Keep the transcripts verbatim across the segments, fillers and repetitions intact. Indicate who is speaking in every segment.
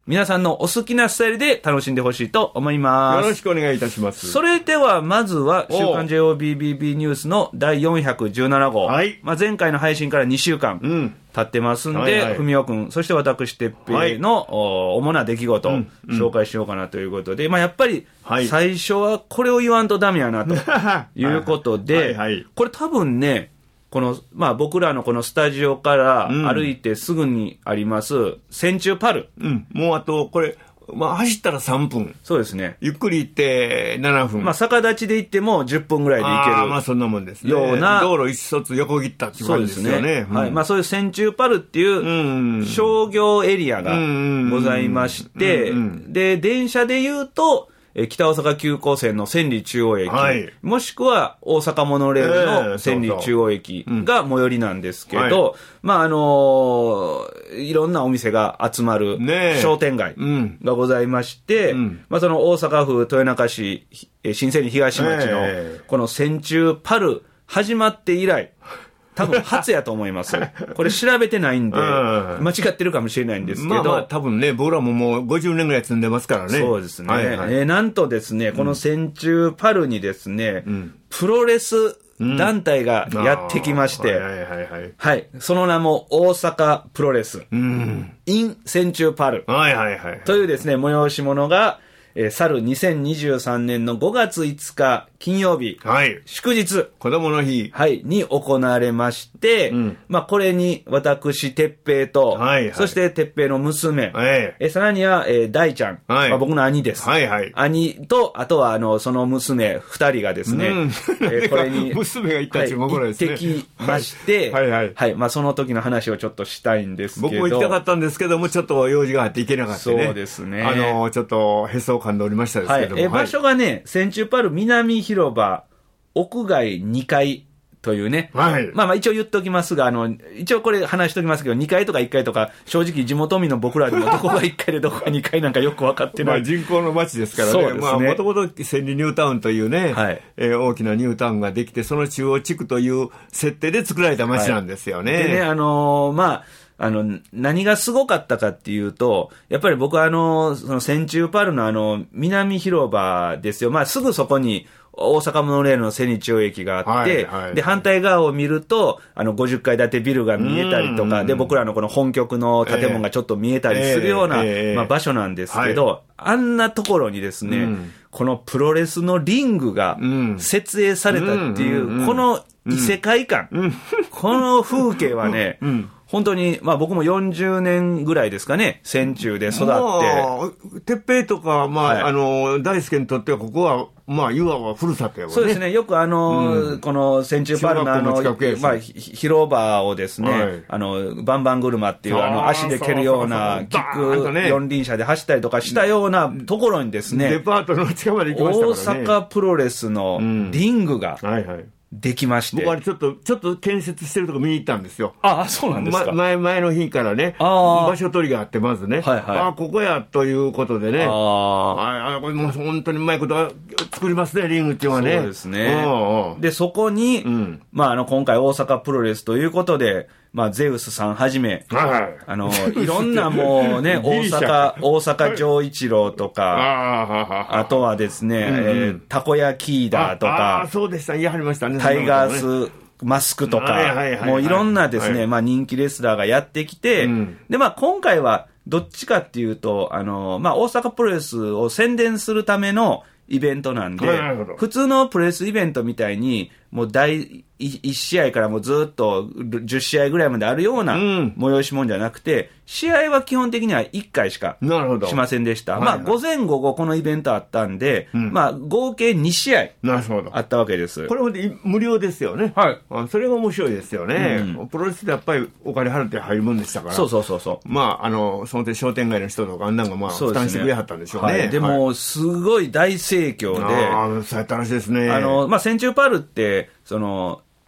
Speaker 1: 皆さんのお好きなスタイルで楽しんでほしいと思います。
Speaker 2: よろしくお願いいたします。
Speaker 1: それではまずは週刊 ジェイオービービービー ニュースのだいよんひゃくじゅうななごう、はい、まあ、前回の配信からにしゅうかん経ってますんで、はいはい、文雄くんそして私てっぺいの、はい、主な出来事を紹介しようかなということで、まあ、やっぱり最初はこれを言わんとダメやなということではい、はい、これ多分ねこの、まあ、僕らのこのスタジオから歩いてすぐにあります千中パル、
Speaker 2: うん、もうあとこれまあ、走ったらさんぷん。
Speaker 1: そうですね。
Speaker 2: ゆっくり行ってななふん。
Speaker 1: まあ、逆立ちで行ってもじゅっぷんぐらいで行ける。
Speaker 2: あまあ、そんなもんですね。
Speaker 1: ような。
Speaker 2: 道路一卒横切ったっていう感じですよね。そうですね。
Speaker 1: うん、はい。まあ、そういう千中パルっていう商業エリアがございまして、で、電車で言うと、北大阪急行線の千里中央駅、はい、もしくは大阪モノレールの千里中央駅が最寄りなんですけど、えーそうそう、まああのー、いろんなお店が集まる商店街がございまして、うん、まあ、その大阪府豊中市新千里東町のこの千中パル始まって以来、多分初やと思います。これ調べてないんで、間違ってるかもしれないんですけど。まあまあ
Speaker 2: 多分ね、僕らももうごじゅうねんぐらい積んでますからね。
Speaker 1: そうですね。はいはい、えー、なんとですね、この千中パルにですね、うん、プロレス団体がやってきまして、うん、はいはいはいはい。はい。その名も大阪プロレス。うん、in 千中パル。はいはいはい。というですね、催し物が、えー、去るにせんにじゅうさんねんのごがついつか金曜日、はい、祝日、
Speaker 2: 子供の日、
Speaker 1: はい、に行われまして、うん、まあこれに私てっぺいと、はいはい、そしててっぺいの娘、はい、えさらには、えー、大ちゃん、はい、まあ、僕の兄です、はいはい、兄とあとはあのその娘二人がですね、うん、えー、これに
Speaker 2: 娘が行った注目ぐらいですね、
Speaker 1: はい、行ってきまして、はいはいはいはい、まあその時の話をちょっとしたいんですけど、
Speaker 2: 僕も行きたかったんですけどもちょっと用事があって行けなかったね。
Speaker 1: そうですね。
Speaker 2: あのちょっとへそを噛んでおりましたですけども、
Speaker 1: はい、え場所がね、千中パル南広場屋外にかいというね、はい、まあまあ一応言っておきますが、あの一応これ話しておきますけど、にかいとかいっかいとか正直地元民の僕らでもどこがいっかいでどこがにかいなんかよく分かってない。
Speaker 2: まあ人口の街ですからね。そうですね。まあもともと千里ニュータウンというね、はい、えー、大きなニュータウンができて、その中央地区という設定で作られた街なんですよね。はい、でね、
Speaker 1: あのー、まあ。あの、何がすごかったかっていうと、やっぱり僕はあの、その千中パルのあの、南広場ですよ。まあ、すぐそこに、大阪モノレールの千里中央駅があって、はいはいはい、で、反対側を見ると、あの、ごじゅっかい建てビルが見えたりとか、で、僕らのこの本局の建物がちょっと見えたりするような、えーえーまあ、場所なんですけど、はい、あんなところにですね、うん、このプロレスのリングが設営されたっていう、うん、この異世界観、うん、この風景はね、うん本当に、まあ僕もよんじゅうねんぐらいですかね、千中で育って。ま
Speaker 2: あ、てっぺいとか、まあ、はい、あの、大輔にとってはここは、まあ、いわばふるさとやもんね。
Speaker 1: そうですね。よくあの、うん、この千中パルのあの、まあ、広場をですね、はい、あの、バンバン車っていう、あの、足で蹴るような、キック四輪車で走ったりとかしたようなところにですね、
Speaker 2: デパートの近まで行きましたからね。
Speaker 1: 大阪プロレスのリングが、うん、はいはい。できまして。
Speaker 2: 僕はちょっと、ちょっと建設してるとこ見に行ったんですよ。
Speaker 1: ああ、そうなんですか。
Speaker 2: ま、前、前の日からね、場所取りがあって、まずね、はいはい、ああ、ここや、ということでね、ああ、あこれもう本当にうまいことは作りますね、リングっていうのはね。
Speaker 1: そうですね。おうおうで、そこに、うん、まあ、あの、今回大阪プロレスということで、まあ、ゼウスさんはじめ、はい、あの、いろんなもうね、大阪、大阪城一郎とか、あとはですね、うんうんえー、たこ焼きだとか、
Speaker 2: あそうでした、言いはりましたね。
Speaker 1: タイガースマスクとか、もういろんなですね、はい、まあ人気レスラーがやってきて、うん、で、まあ今回はどっちかっていうと、あの、まあ大阪プロレスを宣伝するためのイベントなんで、普通のプロレスイベントみたいに、もう第いち試合からもうずっとじゅっしあいぐらいまであるような催し物じゃなくて、試合は基本的にはいっかいしかしませんでした。まあ午前午後このイベントあったんで、うん、まあ合計に試合あったわけです。
Speaker 2: これほんで無料ですよね。はい。あそれが面白いですよね、うん。プロレスでやっぱりお金払って入るもんでしたから。
Speaker 1: そうそうそうそう。
Speaker 2: まああのその点商店街の人とかあんなんがまあ負担してくれはったんでしょうね。
Speaker 1: はい、でもすごい大盛況で、
Speaker 2: ああそうやったらしいですね。
Speaker 1: あのまあ千中パルってその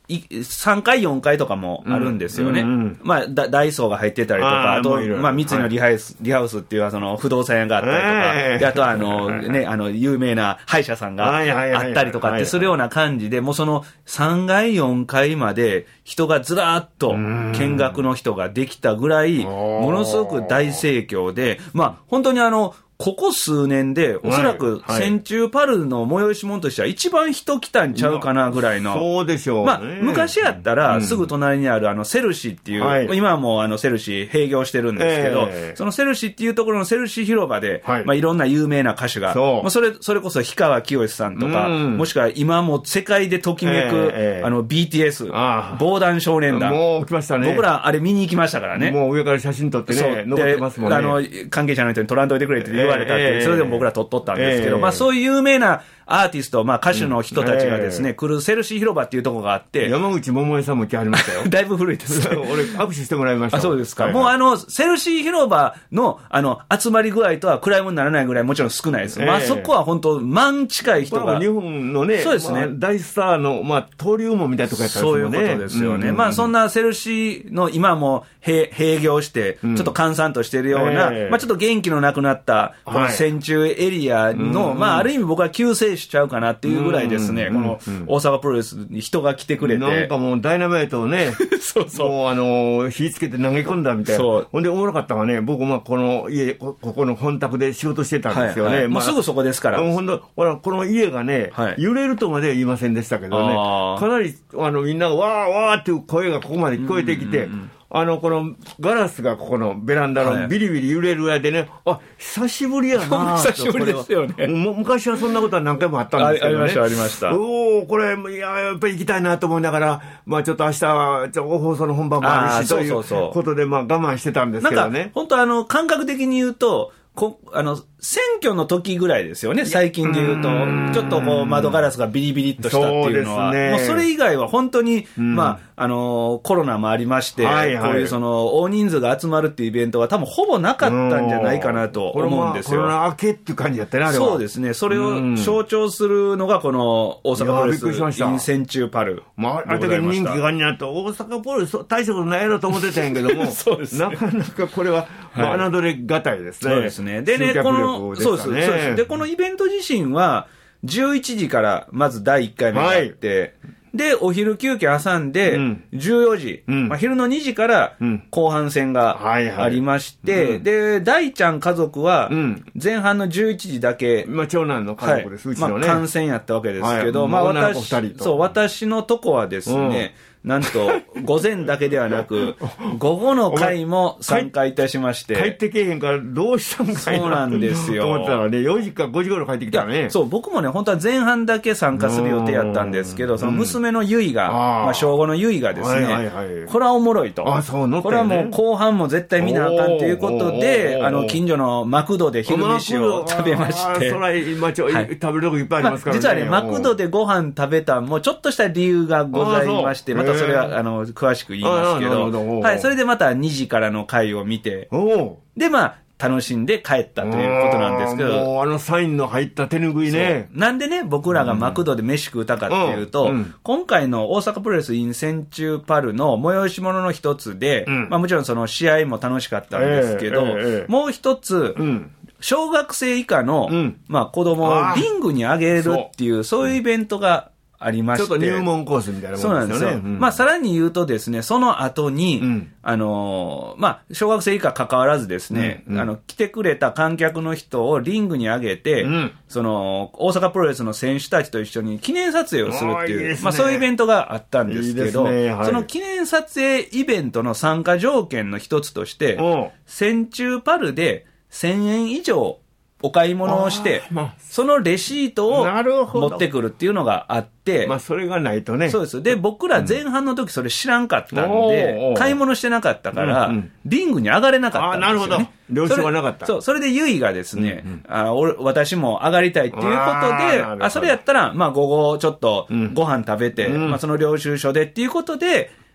Speaker 1: さんかい、よんかいとかもあるんですよね。うんうんうん、まあ、ダイソーが入ってたりとか、あ, あと、まあ、三井のリハウス、はい、リハウスっていう、その、不動産屋があったりとか、えー、であとは、あの、ね、あの、有名な歯医者さんがあったりとかってするような感じで、もうその、さんがい、よんかいまで人がずらーっと見学の人ができたぐらい、ものすごく大盛況で、まあ、本当にあの、ここ数年で、おそらく、戦中パルの催し物としては一番人来たんちゃうかなぐらいの。
Speaker 2: そうでしょうね。
Speaker 1: まあ、昔やったら、すぐ隣にあるあの、セルシーっていう、はい、今はもうあの、セルシー閉業してるんですけど、えー、そのセルシーっていうところのセルシー広場で、はい、まあ、いろんな有名な歌手が、まあ、それ、それこそ氷川きよしさんとか、うん、もしくは今も世界でときめく、えー、あの、ビーティーエス、防弾少年団。
Speaker 2: もう来ましたね。
Speaker 1: 僕らあれ見に行きましたからね。
Speaker 2: もう上から写真撮ってね、残ってますもんね。
Speaker 1: あの、関係者の人に撮らんといてくれって言われたって、えー、それでも僕ら撮っとったんですけど、えー、まあそういう有名なアーティスト、まあ歌手の人たちがですね、うんえー、来るセルシー広場っていうところがあって。
Speaker 2: 山口百恵さんも来はりましたよ。
Speaker 1: だいぶ古いです。
Speaker 2: 俺、握手してもらいました。
Speaker 1: あ、そうですか。はいはい、もうあの、セルシー広場の、あの、集まり具合とは暗いものにならないぐらいもちろん少ないです。えー、まあそこは本当、万近い人が。
Speaker 2: 日本のね、
Speaker 1: そうですね。まあ、
Speaker 2: 大スターの、まあ、登竜門みたいなとこやったんですよね。
Speaker 1: そういうことですよね。うん、まあそんなセルシーの今も閉業して、ちょっと閑散としているような、うんえー、まあちょっと元気のなくなった、この戦中エリアの、はい、まあある意味僕は救世主ちゃうかなっていうぐらいですね、うん、この大阪プロレスに人が来てくれて。
Speaker 2: なんかもうダイナマイトをね、
Speaker 1: そうそう。
Speaker 2: もうあの、火つけて投げ込んだみたいな。そう。ほんでおもろかったのがね、僕まあこの家、ここの本宅で仕事してたんですよね。はいはい、
Speaker 1: まあ、もうすぐそこですから。
Speaker 2: ほんと、ほら、この家がね、はい、揺れるとまでは言いませんでしたけどね、かなりあのみんながわーわーっていう声がここまで聞こえてきて、うんうんうんあの、このガラスがここのベランダのビリビリ揺れるぐらいでね、はい、あ、久しぶりやな
Speaker 1: 久しぶりですよね。
Speaker 2: 昔はそんなことは何回もあったんですけどね。
Speaker 1: ありました、ありました。
Speaker 2: おー、これ、いや、やっぱり行きたいなと思いながら、まあちょっと明日は、放送の本番もあるし、ということで、まあ我慢してたんですけどね。
Speaker 1: なんか、本当あの、感覚的に言うと、こあの選挙の時ぐらいですよね、最近で言うと、ちょっとこう窓ガラスがビリビリっとしたっていうのは、そうですね、もうそれ以外は本当に、まああのー、コロナもありまして、はいはい、こういうその大人数が集まるっていうイベントは、多分ほぼなかったんじゃないかなと思うんですよ。
Speaker 2: コロナ明けっていう感じだったね、あれは。
Speaker 1: そうですね、それを象徴するのが、この大阪プロレスイン戦中パル。
Speaker 2: まあ、あれだけ人気があんになって、大阪プロレス、大したことないやろと思ってたんやけども、
Speaker 1: そうですね、
Speaker 2: なかなかこれは、まあ、侮れがたいですね。
Speaker 1: そうですね。でね、この、そうです、そうです。で、このイベント自身は、じゅういちじからまずだいいっかいめがあって、はい、で、お昼休憩挟んで、じゅうよじ、うんまあ、昼のにじから後半戦がありまして、うんはいはい、で、大ちゃん家族は、前半のじゅういちじだけ、
Speaker 2: まあ、長男の家族です、はい、うちのね。
Speaker 1: まあ、観戦やったわけですけど、はい、まあ、私、そう、私のとこはですね、なんと、午前だけではなく、午後の会も参加いたしまして。
Speaker 2: 帰ってけえへんからどうしたんかいな。
Speaker 1: そうなんですよ。
Speaker 2: 思ったらね、よじかごじ頃帰ってきたらね。
Speaker 1: そう、僕もね、本当は前半だけ参加する予定やったんですけど、その娘のゆいが、うん、まあ、小ごのゆいがですね、はいはいはい、これはおもろいと。
Speaker 2: あ、そう、ね、
Speaker 1: これはもう後半も絶対見なあかんということで、あの、近所のマクドで昼飯を食べまして。
Speaker 2: そら、今ちょ、はい、食べるとこいっぱいありますからね。
Speaker 1: まあ、実はね、マクドでご飯食べたんもちょっとした理由がございまして、またそれは、あの、詳しく言いますけど、はい、それでまたにじからの回を見て、で、まあ、楽しんで帰ったということなんですけど、
Speaker 2: もうあのサインの入った手拭いね。
Speaker 1: なんでね、僕らがマクドで飯食うたかっていうと、うんうん、今回の大阪プロレス in 戦中パルの催し物の一つで、うん、まあもちろんその試合も楽しかったんですけど、えーえー、もう一つ、うん小学生以下の、うん、まあ子供をリングに上げるっていう、そういうイベントがありまして。
Speaker 2: ちょっと入門コースみたいなものですよね。そうなんですよ。
Speaker 1: うん、まあさらに言うとですね、その後に、うん、あのー、まあ小学生以下関わらずですね、うんうん、あの、来てくれた観客の人をリングに上げて、うん、その、大阪プロレスの選手たちと一緒に記念撮影をするっていう、いいですね、まあそういうイベントがあったんですけど、いいですね、はい、その記念撮影イベントの参加条件の一つとして、戦中パルでせんえん以上、お買い物をして、まあ、そのレシートを持ってくるっていうのがあって、
Speaker 2: まあ、それがないとね。
Speaker 1: そうです。で、僕ら前半の時それ知らんかったんで、うん、買い物してなかったから、うんうん、リングに上がれなかったんですよ、ね。あ、なるほ
Speaker 2: ど。了承がなかった。
Speaker 1: そう、それでゆいがですね、うんうん、あ俺、私も上がりたいっていうことで、ああそれやったら、まあ、午後ちょっとご飯食べて、うん、まあ、その領収書でっていうことで、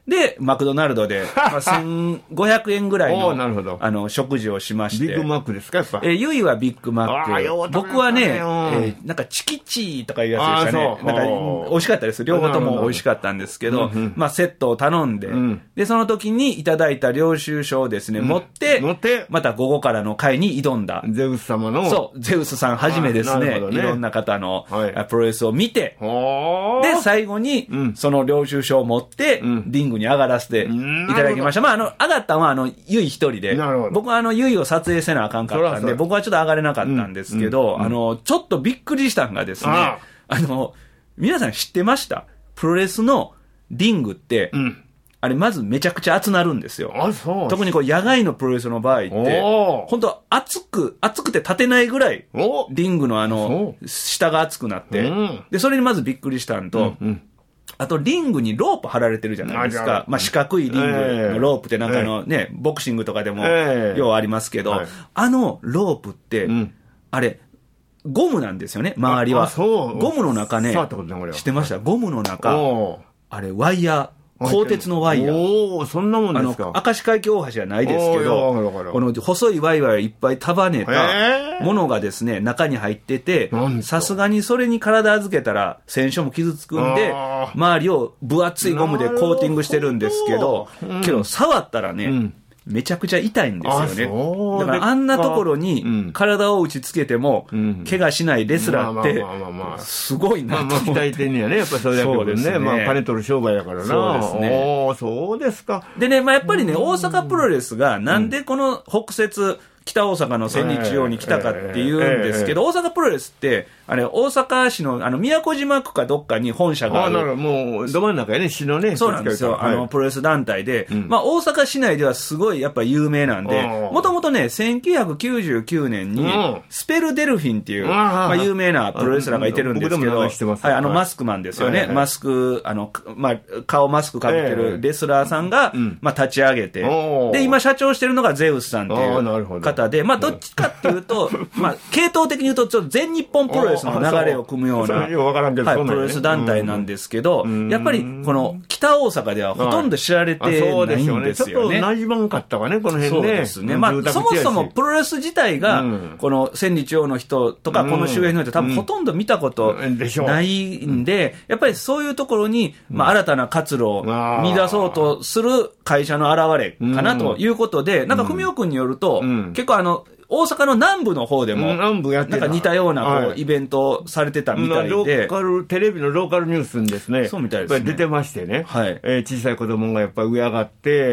Speaker 1: で、マクドナルドで、まあ、せんごひゃくえんぐらいの、
Speaker 2: なるほど、
Speaker 1: あの、食事をしまして。
Speaker 2: ビッグマックですか、やっぱ。
Speaker 1: えー、ゆいはビッグマック。僕はね、えー、なんかチキチーとかいうやつでしたね。なんか、美味しかったです。両方とも美味しかったんですけど、まあ、セットを頼んで、うん、で、その時にいただいた領収書をですね、うん、持って、持って、また午後からの会に挑んだ。
Speaker 2: ゼウス様の。
Speaker 1: そう、ゼウスさんはじめですね、ねいろんな方の、はい、プロレスを見て、で、最後に、うん、その領収書を持って、うん、リングに上がらせていただきました。まあ、あの、上がったのは、あの、ゆい一人で、僕はあの、ゆいを撮影せなあかんかったんで、僕はちょっと上がれなかったんですけど、うん、あの、ちょっとびっくりしたのがですね、あ, あの、皆さん知ってました？プロレスのリングって、うん、あれまずめちゃくちゃ熱なるんですよ。
Speaker 2: あ、そう。
Speaker 1: 特にこう野外のプロレスの場合って、本当熱く、熱くて立てないぐらい、リングのあの、下が熱くなって、うん、で、それにまずびっくりしたんと、うんうん、あとリングにロープ張られてるじゃないですか。まあ四角いリングのロープってなんかあのね、ボクシングとかでもようありますけど、はい、あのロープって、うん、あれ、ゴムなんですよね、周りは。ゴムの中ね、知ってました？ゴムの中、あれ、ワイヤー、鋼鉄のワイヤー。
Speaker 2: おー、そんなもんですか。
Speaker 1: あの、明石海峡大橋じゃないですけど、この細いワイヤーをいっぱい束ねたものがですね、中に入ってて、さすがにそれに体預けたら、戦車も傷つくんで、周りを分厚いゴムでコーティングしてるんですけど、けど、触ったらね、うんめちゃくちゃ痛いんですよね。だからあんなところに体を打ちつけても、怪我しないレスラーって、すごいなと思って。
Speaker 2: まあまあ、鍛えてんねやね。やっぱりそれだけどね。まあ、金取る商売やからな。
Speaker 1: そうですね。
Speaker 2: おー、そうですか。
Speaker 1: でね、まあやっぱりね、大阪プロレスがなんでこの北節、北大阪の千里中央に来たかっていうんですけど、大阪プロレスって、あれ、大阪市の、あの、宮古島区かどっかに本社がある。
Speaker 2: あ、なるほど、もう、ど真ん中やね、市のね。
Speaker 1: そうなんですよ。あの、プロレス団体で、まあ、大阪市内ではすごいやっぱ有名なんで、もともとね、せんきゅうひゃくきゅうじゅうきゅうねんに、スペルデルフィンっていう、まあ、有名なプロレスラーがいてるんですけど、はい、あの、マスクマンですよね。マスク、あの、まあ、顔マスクかけてるレスラーさんが、まあ、立ち上げて、で、今社長してるのがゼウスさんっていう方で、まあ、どっちかっていうと、まあ、系統的に言うと、ちょっと全日本プロレスの流れを組むような、はい、プロレス団体なんですけど、やっぱりこの北大阪ではほとんど知られてないんですよね。
Speaker 2: ちょっと馴染まんかったわね、この辺ね。
Speaker 1: そうですね。まあ、そもそもプロレス自体が、この千里中央の人とか、この周辺の人多分ほとんど見たことないんで、やっぱりそういうところに、まあ、新たな活路を見出そうとする会社の現れかなということで、なんか文雄君によると、結構あの、大阪の南部の方でも、なんか似たようなこう、はい、イベントをされてたみたいで、
Speaker 2: ローカル、テレビのローカルニュースにですね、
Speaker 1: そうみたいですね。
Speaker 2: やっぱり出てましてね、はい、えー、小さい子供がやっぱり上上がって、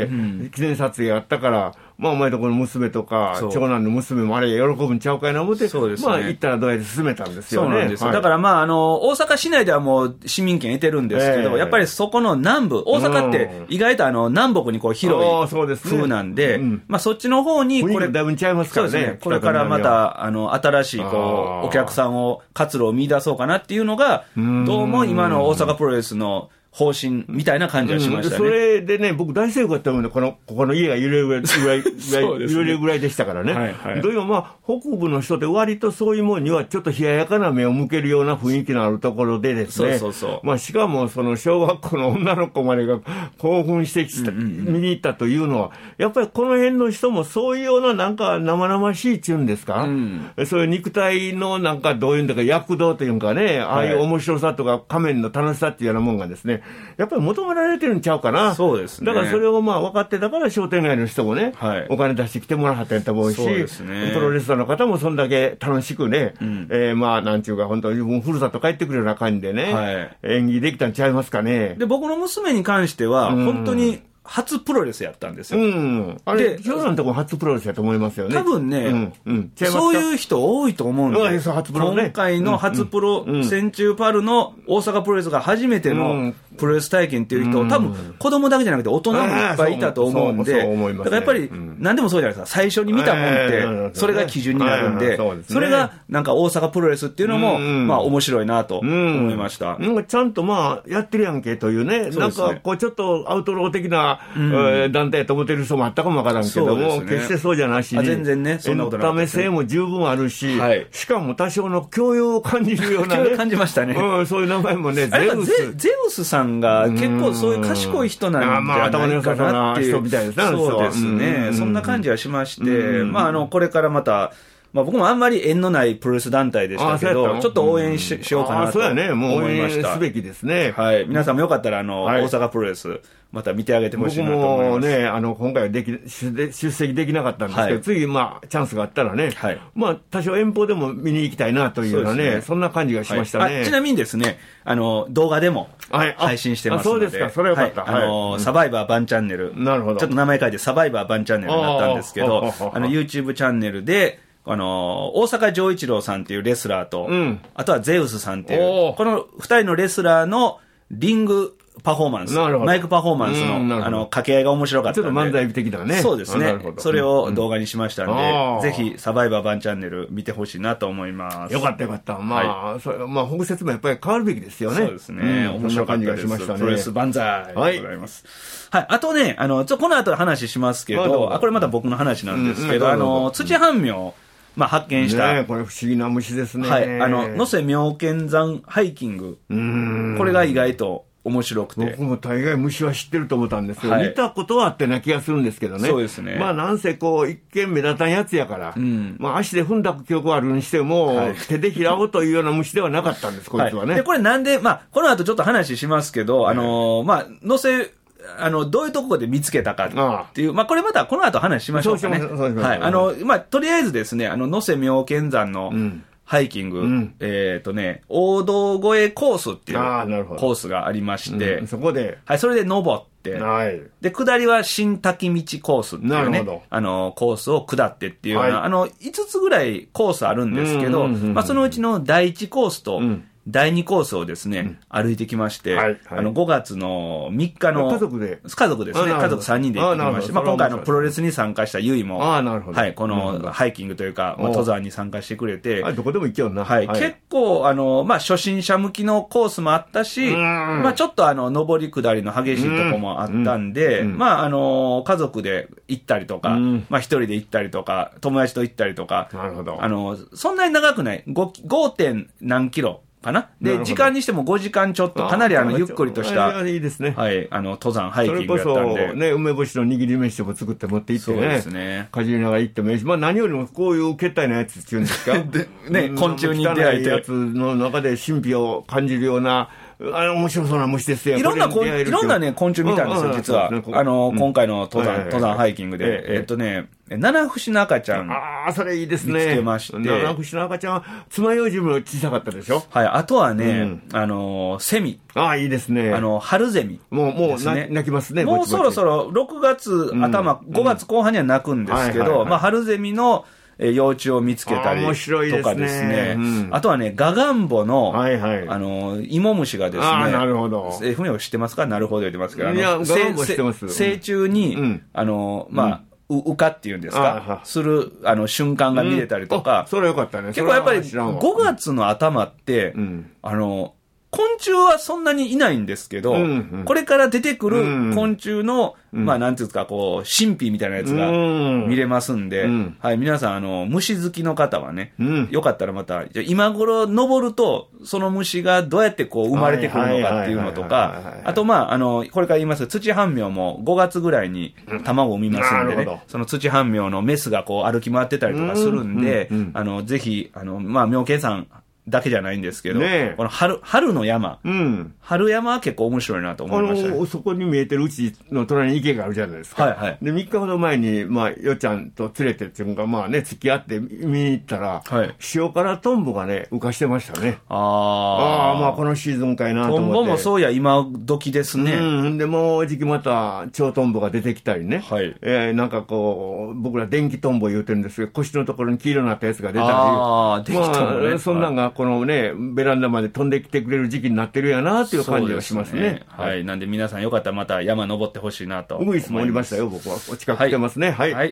Speaker 2: うん、記念撮影あったから、まあ、お前とこの娘とか、長男の娘もあれ喜ぶんちゃうかいな思って、そうですね、まあ、行ったらどうやって進めたんですよね。
Speaker 1: そうなんですよ。はい、だからまあ、あの、大阪市内ではもう市民権得てるんですけど、えー、やっぱりそこの南部、大阪って意外とあの、南北にこう広い風なんで、うん、まあ、そっちの方に、
Speaker 2: これ、だいぶちゃいますからね。そうですね。
Speaker 1: これからまた、あの、新しい、こう、お客さんを、活路を見出そうかなっていうのが、どうも今の大阪プロレスの、方針みたいな感じはしましたね。
Speaker 2: うん、それでね、僕大成功だったので、この、ここの家が揺れるぐらい、ぐらい、ね、揺れるぐらいでしたからね。はいはい。どういうまあ、北部の人って割とそういうものにはちょっと冷ややかな目を向けるような雰囲気のあるところでですね。そうそうそう。まあ、しかもその小学校の女の子までが興奮してきた、うんうんうん、見に行ったというのは、やっぱりこの辺の人もそういうようななんか生々しいっていうんですか、うん、そういう肉体のなんかどういうんだか躍動というかね、ああいう面白さとか仮面の楽しさっていうようなもんがですね、やっぱり求められてるんちゃうかな。
Speaker 1: そうですね。
Speaker 2: だからそれをまあ分かってたから商店街の人もね、はい、お金出してきてもらったんやと思うし、そうですね、プロレスラーの方もそんだけ楽しくね、うん、えー、まあなんちゅうか本当にふるさと帰ってくるような感じでね、はい、演技できたんちゃいますかね。
Speaker 1: で、僕の娘に関しては、本当に、初プロレスやったんですよ。うん。
Speaker 2: あれ、今日のところ初プロレスやと思いますよね。
Speaker 1: 多分ね、うんうん、そういう人多いと思うんで、うん、初プロね、今回の初プロ、うん、戦中パルの大阪プロレスが初めてのプロレス体験っていう人、うん、多分子供だけじゃなくて大人もいっぱいいたと思うんで、だからやっぱり何でもそうじゃないですか。最初に見たもんって、それが基準になるんで、それがなんか大阪プロレスっていうのも、まあ面白いなと思いました。
Speaker 2: なんかちゃんとまあやってるやんけというね、なんかこうちょっとアウトロー的なな、うん、団体やと思ってる人もあったかもわからんけども、ね、決してそうじゃなしに、
Speaker 1: 全然ね、そんなことなかったですね。
Speaker 2: エンタメ性も十分あるし、はい、しかも多少の教養を感じるような、ね、
Speaker 1: 教養感じましたね、
Speaker 2: うん、そういう名前もね、
Speaker 1: ゼウス。ゼウスさんが結構そういう賢い人なんじゃないかなっていう。
Speaker 2: みたいですね。
Speaker 1: そうですね。そんな感じはしまして、まあ、あの、これからまた、まあ僕もあんまり縁のないプロレス団体でしたけど、ちょっと応援 し,、しようかなと思いました。そうやね、もう応援
Speaker 2: すべきですね。
Speaker 1: はい。皆さんもよかったら、あの、はい、大阪プロレス、また見てあげてほしいなと思います。
Speaker 2: 僕もね、あの、今回はでき出席できなかったんですけど、はい、次、まあ、チャンスがあったらね、はい、まあ、多少遠方でも見に行きたいなというようなね、 そ, ねそんな感じがしましたね。
Speaker 1: はい、ちなみにですね、あの、動画でも配信してますので、
Speaker 2: はい、そうですか、それはよかった。
Speaker 1: はい、あの、はい、サバイバーバンチャンネル、なるほど。ちょっと名前書いてサバイバーバンチャンネルになったんですけど、あの、YouTube チャンネルで、あの、大阪丈一郎さんっていうレスラーと、うん、あとはゼウスさんっていう、この二人のレスラーのリングパフォーマンス、マイクパフォーマンスの、あの、掛け合いが面白かったんで。
Speaker 2: ちょっと漫才的だね。
Speaker 1: そうですね。それを動画にしましたんで、うん、ぜひサバイバーバンチャンネル見てほしいなと思います。
Speaker 2: よかったよかった。まあ、はい、それまあ、北節もやっぱり変わるべきですよね。
Speaker 1: そうですね。うん、面白かったです。プロレス万歳でございます。はい。はい、あとね、あの、ちょ、この後話しますけど、あ、これまた僕の話なんですけど、うん、あの、土半苗、まあ、発見した。
Speaker 2: ね、これ不思議な虫ですね。
Speaker 1: はい。あの、能勢妙見山ハイキング。うーん。これが意外と面白くて。
Speaker 2: 僕も大概虫は知ってると思ったんですけど、はい、見たことはあってな気がするんですけどね。
Speaker 1: そうですね。
Speaker 2: まあ、なんせこう、一見目立たんやつやから、うん、まあ、足で踏んだ記憶はあるにしても、はい、手で拾おうというような虫ではなかったんです、こいつはね。
Speaker 1: はい、で、これなんで、まあ、この後ちょっと話しますけど、あのー、まあ、能勢、あの、どういうところで見つけたかっていう、ああまあ、これまたこの後話しましょうかね。はい。あの、まあ、とりあえずですね、あの、能勢妙見山のハイキング、うん、えっ、ー、とね、大道越えコースっていうコースがありまして、
Speaker 2: うん、そこで、
Speaker 1: はい、それで登って、はい、で、下りは新滝道コースっていうね、あの、コースを下ってっていうような、はい、あの、いつつぐらいコースあるんですけど、まあ、そのうちのだいいちコースと、うんだいにコースをですね、うん、歩いてきまして、はいはい、あのごがつのみっかの
Speaker 2: 家族で
Speaker 1: 家族ですね、家族さんにんで行ってきまして、まあ、今回のプロレスに参加したゆいも、
Speaker 2: あなるほどはい、
Speaker 1: このハイキングというか、まあ、登山に参加してくれて、
Speaker 2: あどこでも行けよな、
Speaker 1: はいはい、結構あの、まあ、初心者向きのコースもあったし、まあ、ちょっとあの上り下りの激しいとこもあったんで、まあ、あの家族で行ったりとか、まあ、一人で行ったりとか、友達と行ったりとか、
Speaker 2: なるほどあ
Speaker 1: のそんなに長くない 5, 5. 点何キロかなで、時間にしてもごじかんちょっと、かなりあの、ゆっくりとした、
Speaker 2: いいですね。
Speaker 1: はい、あの、登山、ハイキングやったんで。
Speaker 2: それこそ、ね、梅干しの握り飯も作って持って行ってね。そうですね。かじりながら行ってもいいし、まあ何よりもこういうけったいなやつっていうんですか
Speaker 1: でね、昆虫に出会えて。
Speaker 2: やつの中で神秘を感じるような、あれ面白そうな虫ですよ。
Speaker 1: いろんな、いろんなね、昆虫見たんですよ、実は。あの、今回の登山、登山ハイキングで。えっとね、七節の赤ちゃん。
Speaker 2: ああ、それいいですね。
Speaker 1: 見つけまして。
Speaker 2: 七節の赤ちゃんは、爪楊枝も小さかったでしょ
Speaker 1: はい。あとはね、あの、セミ。
Speaker 2: ああ、いいですね。
Speaker 1: あの、春ゼミ。
Speaker 2: もう、もう、鳴きますね。
Speaker 1: もうそろそろ、ろくがつ頭、ごがつこう半には鳴くんですけど、まあ、春ゼミの、幼虫を見つけたりとかですね。あとはね、ガガンボの、はいはい、あの、芋虫がですね。
Speaker 2: あなるほど。
Speaker 1: え、ふみお知ってますかなるほど言ってますけど。
Speaker 2: いや、ガガンボ知ってます。
Speaker 1: 成虫に、うん、あの、まあ、うん、羽化っていうんですかする、あの、瞬間が見れたりとか。
Speaker 2: うん、それよかったね。
Speaker 1: 結構やっぱり、ごがつの頭って、うん、あの、昆虫はそんなにいないんですけど、うんうん、これから出てくる昆虫の、うん、まあなんていうんですか、こう、神秘みたいなやつが見れますんで、うん、はい、皆さん、あの、虫好きの方はね、うん、よかったらまた、今頃登ると、その虫がどうやってこう生まれてくるのかっていうのとか、あとまあ、あの、これから言いますけど、土半苗もごがつぐらいに卵を産みますんでね、うん、その土半苗のメスがこう歩き回ってたりとかするんで、うんうんうん、あの、ぜひ、あの、まあ、妙見山、だけじゃないんですけど、ね、この春、春の山、うん、春山は結構面白いなと思いました、ね、
Speaker 2: あの、そこに見えてるうちの隣に池があるじゃないですか。はいはい。で、みっかほど前に、まあ、よっちゃんと連れてっていうか、まあね、付き合って見に行ったら、はい、塩辛トンボがね、浮かしてましたね。ああ。ああ、まあ、このシーズンかいなと思って。
Speaker 1: トンボもそうや、今時ですね。
Speaker 2: うん。で、もうじきまた、超トンボが出てきたりね。はい。えー、なんかこう、僕ら電気トンボ言うてるんですけど、腰のところに黄色になったやつが出たり。ああ、電気トンボね。まあ、そんなんが、このね、ベランダまで飛んできてくれる時期になってるやなっていう感じがしますね。すね
Speaker 1: はい、はい。なんで皆さんよかったらまた山登ってほしいなと。
Speaker 2: ウグイスもおりましたよ、僕は。近く来てますね。はい。はいはい